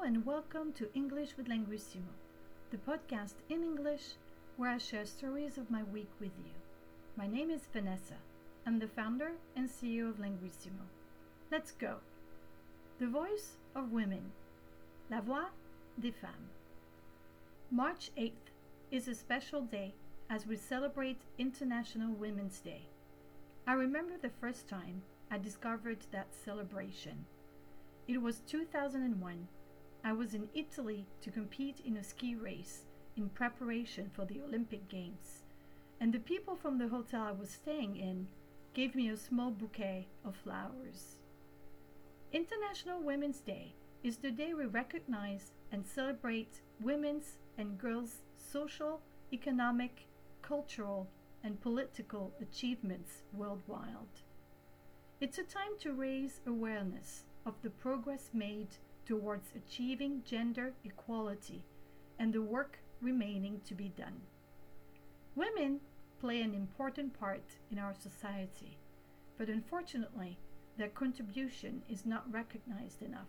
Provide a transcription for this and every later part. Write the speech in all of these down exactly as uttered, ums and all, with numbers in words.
and welcome to English with Linguissimo, the podcast in English where I share stories of my week with you. My name is Vanessa. I'm the founder and C E O of Linguissimo. Let's go! The voice of women. La voix des femmes. March eighth is a special day as we celebrate International Women's Day. I remember the first time I discovered that celebration. It was two thousand one. I was in Italy to compete in a ski race in preparation for the Olympic Games, and the people from the hotel I was staying in gave me a small bouquet of flowers. International Women's Day is the day we recognize and celebrate women's and girls' social, economic, cultural, and political achievements worldwide. It's a time to raise awareness of the progress made towards achieving gender equality and the work remaining to be done. Women play an important part in our society, but unfortunately, their contribution is not recognized enough.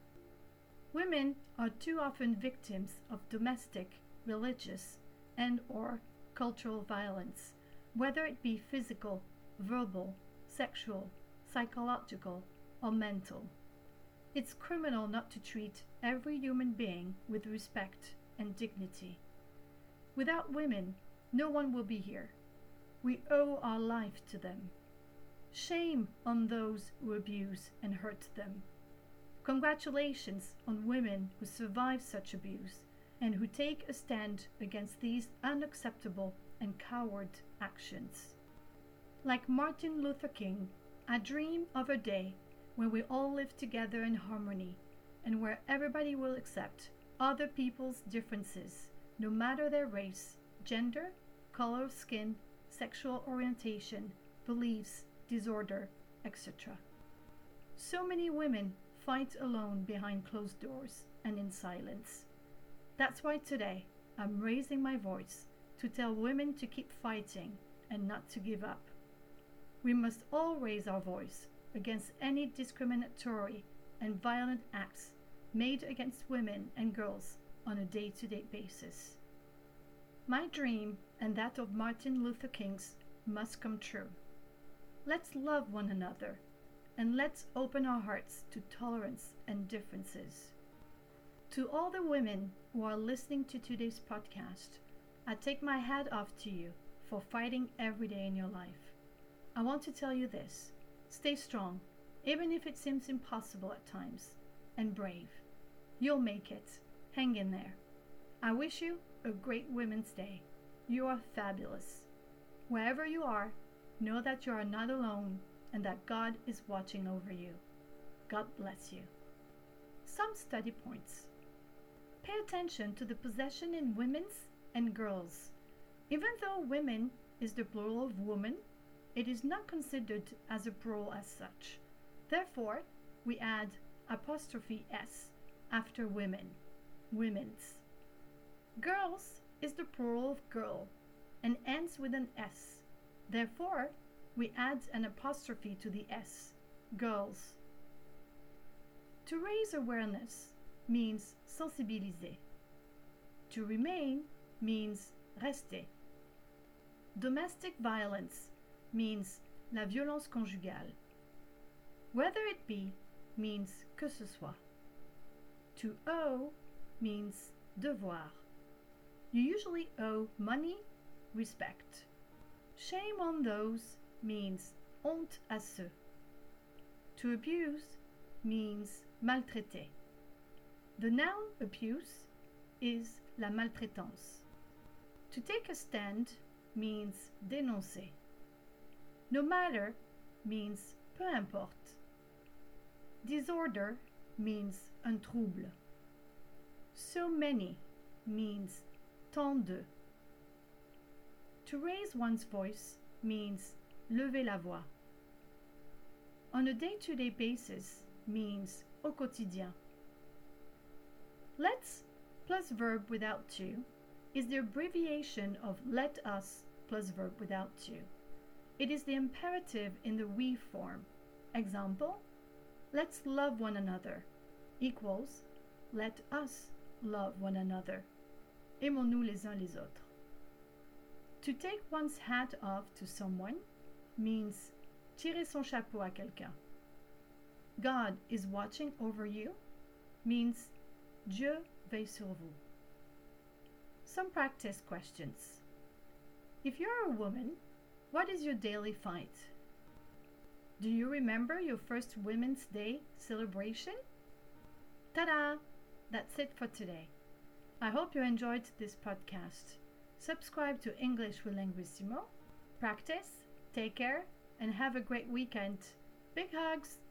Women are too often victims of domestic, religious, and/or cultural violence, whether it be physical, verbal, sexual, psychological, or mental. It's criminal not to treat every human being with respect and dignity. Without women, no one will be here. We owe our life to them. Shame on those who abuse and hurt them. Congratulations on women who survive such abuse and who take a stand against these unacceptable and coward actions. Like Martin Luther King, I dream of a day where we all live together in harmony and where everybody will accept other people's differences, no matter their race, gender, color of skin, sexual orientation, beliefs, disorder, et cetera. So many women fight alone behind closed doors and in silence. That's why today I'm raising my voice to tell women to keep fighting and not to give up. We must all raise our voice against any discriminatory and violent acts made against women and girls on a day-to-day basis. My dream and that of Martin Luther King's must come true. Let's love one another and let's open our hearts to tolerance and differences. To all the women who are listening to today's podcast, I take my hat off to you for fighting every day in your life. I want to tell you this. Stay strong, even if it seems impossible at times, and brave. You'll make it. Hang in there. I wish you a great Women's Day. You are fabulous. Wherever you are, know that you are not alone and that God is watching over you. God bless you. Some study points. Pay attention to the possession in women's and girls. Even though women is the plural of woman, it is not considered as a plural as such. Therefore, we add apostrophe s after women, women's. Girls is the plural of girl and ends with an s. Therefore, we add an apostrophe to the s, girls. To raise awareness means sensibiliser. To remain means rester. Domestic violence means la violence conjugale. Whether it be means que ce soit. To owe means devoir. You usually owe money, respect. Shame on those means honte à ceux. To abuse means maltraiter. The noun abuse is la maltraitance. To take a stand means dénoncer. No matter means peu importe. Disorder means un trouble. So many means tant de. To raise one's voice means lever la voix. On a day-to-day basis means au quotidien. Let's plus verb without to is the abbreviation of let us plus verb without to. It is the imperative in the we form. Example, let's love one another equals let us love one another. Aimons-nous les uns les autres. To take one's hat off to someone means tirer son chapeau à quelqu'un. God is watching over you means Dieu veille sur vous. Some practice questions. If you're a woman, what is your daily fight? Do you remember your first Women's Day celebration? Ta-da! That's it for today. I hope you enjoyed this podcast. Subscribe to English with Linguissimo. Practice, take care, and have a great weekend. Big hugs!